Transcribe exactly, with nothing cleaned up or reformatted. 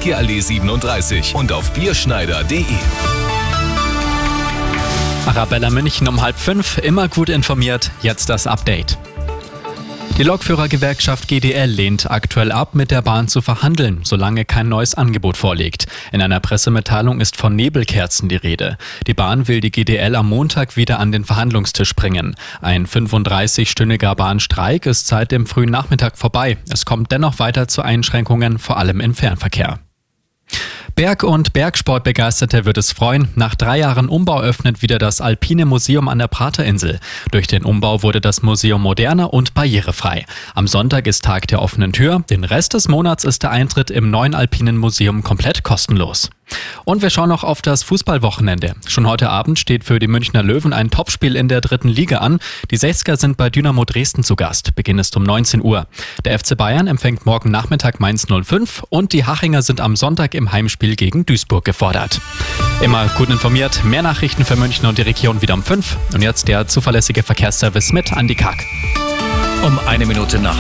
Lucky-Allee siebenunddreißig und auf bierschneider punkt de. Arabella München um halb fünf, immer gut informiert, jetzt das Update. Die Lokführergewerkschaft G D L lehnt aktuell ab, mit der Bahn zu verhandeln, solange kein neues Angebot vorliegt. In einer Pressemitteilung ist von Nebelkerzen die Rede. Die Bahn will die G D L am Montag wieder an den Verhandlungstisch bringen. Ein fünfunddreißigstündiger Bahnstreik ist seit dem frühen Nachmittag vorbei. Es kommt dennoch weiter zu Einschränkungen, vor allem im Fernverkehr. Berg- und Bergsportbegeisterte wird es freuen. Nach drei Jahren Umbau öffnet wieder das Alpine Museum an der Praterinsel. Durch den Umbau wurde das Museum moderner und barrierefrei. Am Sonntag ist Tag der offenen Tür. Den Rest des Monats ist der Eintritt im neuen Alpinen Museum komplett kostenlos. Und wir schauen noch auf das Fußballwochenende. Schon heute Abend steht für die Münchner Löwen ein Topspiel in der dritten Liga an. Die Sechziger sind bei Dynamo Dresden zu Gast. Beginn ist um neunzehn Uhr. Der F C Bayern empfängt morgen Nachmittag Mainz null fünf und die Hachinger sind am Sonntag im Heimspiel gegen Duisburg gefordert. Immer gut informiert, mehr Nachrichten für München und die Region wieder um fünf. Und jetzt der zuverlässige Verkehrsservice mit Andi Karg. Um eine Minute nach